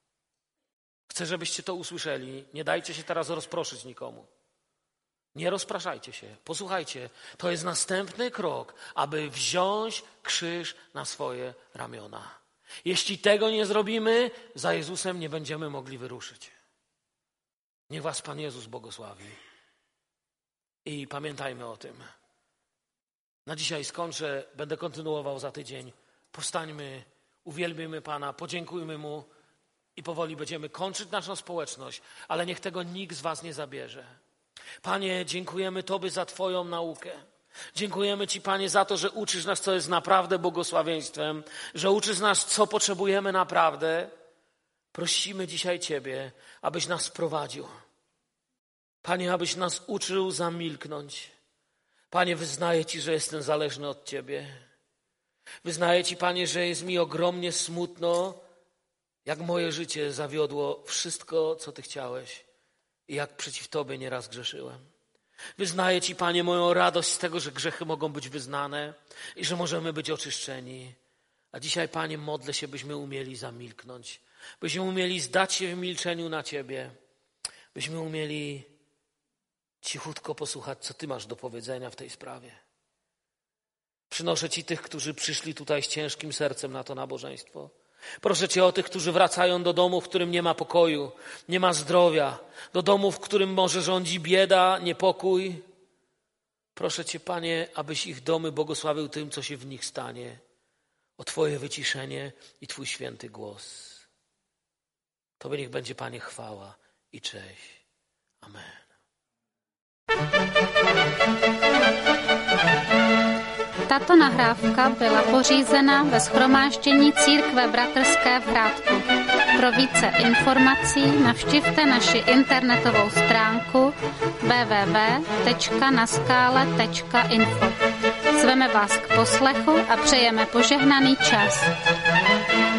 Chcę, żebyście to usłyszeli. Nie dajcie się teraz rozproszyć nikomu. Nie rozpraszajcie się. Posłuchajcie, to jest następny krok, aby wziąć krzyż na swoje ramiona. Jeśli tego nie zrobimy, za Jezusem nie będziemy mogli wyruszyć. Niech was Pan Jezus błogosławi. I pamiętajmy o tym. Na dzisiaj skończę, będę kontynuował za tydzień. Powstańmy, uwielbimy Pana, podziękujmy Mu i powoli będziemy kończyć naszą społeczność, ale niech tego nikt z was nie zabierze. Panie, dziękujemy Tobie za Twoją naukę. Dziękujemy Ci, Panie, za to, że uczysz nas, co jest naprawdę błogosławieństwem, że uczysz nas, co potrzebujemy naprawdę. Prosimy dzisiaj Ciebie, abyś nas prowadził. Panie, abyś nas uczył zamilknąć. Panie, wyznaję Ci, że jestem zależny od Ciebie. Wyznaję Ci, Panie, że jest mi ogromnie smutno, jak moje życie zawiodło wszystko, co Ty chciałeś i jak przeciw Tobie nieraz grzeszyłem. Wyznaję Ci, Panie, moją radość z tego, że grzechy mogą być wyznane i że możemy być oczyszczeni. A dzisiaj, Panie, modlę się, byśmy umieli zamilknąć, byśmy umieli zdać się w milczeniu na Ciebie, byśmy umieli cichutko posłuchać, co Ty masz do powiedzenia w tej sprawie. Przynoszę Ci tych, którzy przyszli tutaj z ciężkim sercem na to nabożeństwo. Proszę Cię o tych, którzy wracają do domu, w którym nie ma pokoju, nie ma zdrowia, do domu, w którym może rządzi bieda, niepokój. Proszę Cię, Panie, abyś ich domy błogosławił tym, co się w nich stanie, o Twoje wyciszenie i Twój święty głos. Tobie niech będzie, Panie, chwała i cześć. Amen. Tato nahrávka byla pořízena ve shromáždění Církve bratrské v Hrádku. Pro více informací navštivte naši internetovou stránku w w w tečka naskale tečka info. Zveme vás k poslechu a přejeme požehnaný čas.